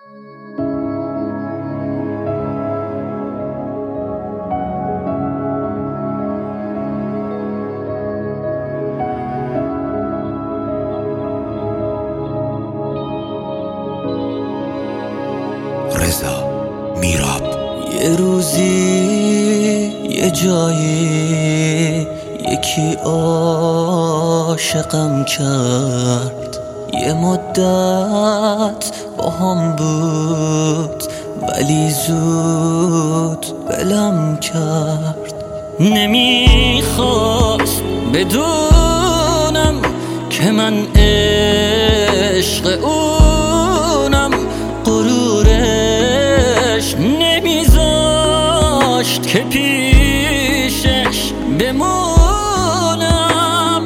رضا میراب. یه روزی یه جایی یکی عاشقم کرد، یه مدت با هم بود ولی زود بلم کرد. نمیخواست بدونم که من عشق اونم، غرورش نمیذاشت که پیشش بمونم.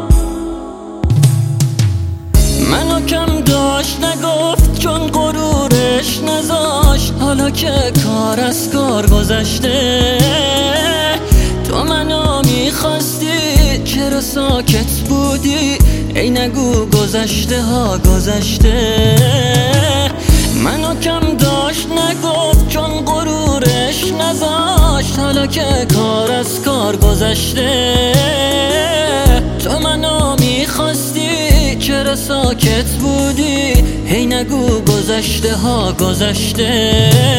منو کم داشت نگفت چون غرورش نذاشت، حالا که کار از کار گذشته تو منو میخواستی چرا ساکت بودی؟ ای نگو گذشته ها گذشته. منو کم داشت نگفت چون غرورش نذاشت، حالا که کار از کار گذشته تو منو میخواستی چرا ساکت بودی؟ هی نگو گذشته ها گذشته.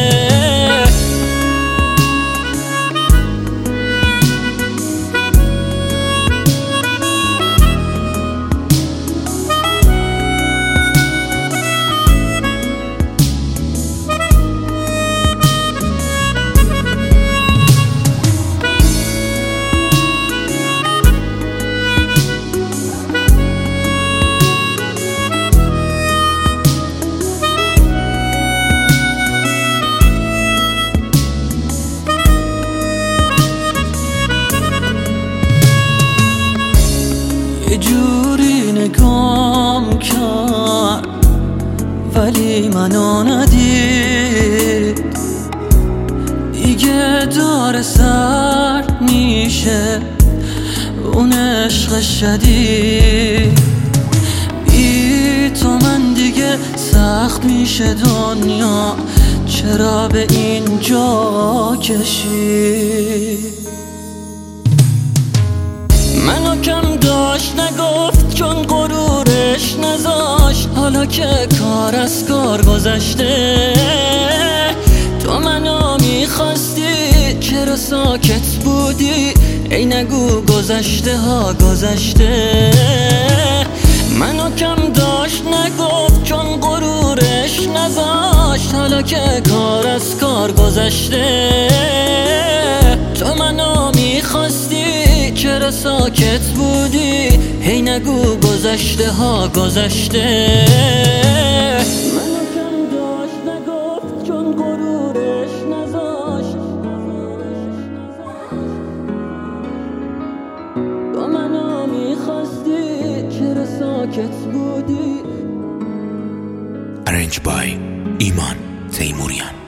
یه جوری نگام کرد ولی منو ندید، دیگه داره سرد میشه اون عشق شدید. بی تو من دیگه سخت میشه دنیا، چرا به اینجا کشید؟ منو کم داشت نگفت چون غرورش نذاشت، حالا که کار از کار گذشته تو منو میخواستی چرا ساکت بودی؟ ای نگو گذشته ها گذشته. منو کم داشت نگفت چون غرورش نذاشت، حالا که کار از کار گذشته تو منو میخواستی چرا ساکت بودی؟ هی نگو گذشته ها گذشته. منو کم داشت نگفت چون غرورش نذاشت، تو منو میخواستی چرا ساکت بودی؟ Arranged by ایمان تیموریان.